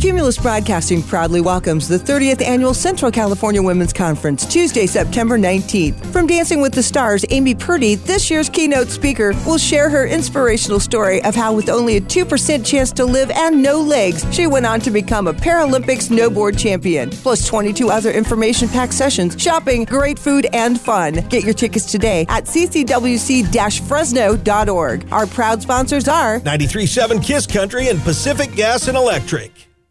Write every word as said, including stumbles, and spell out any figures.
Cumulus Broadcasting proudly welcomes the thirtieth Annual Central California Women's Conference, Tuesday, September nineteenth. From Dancing with the Stars, Amy Purdy, this year's keynote speaker, will share her inspirational story of how with only a two percent chance to live and no legs, she went on to become a Paralympic snowboard champion. Plus twenty-two other information-packed sessions, shopping, great food, and fun. Get your tickets today at c c w c dash fresno dot org. Our proud sponsors are ninety-three point seven KISS Country and Pacific Gas and Electric.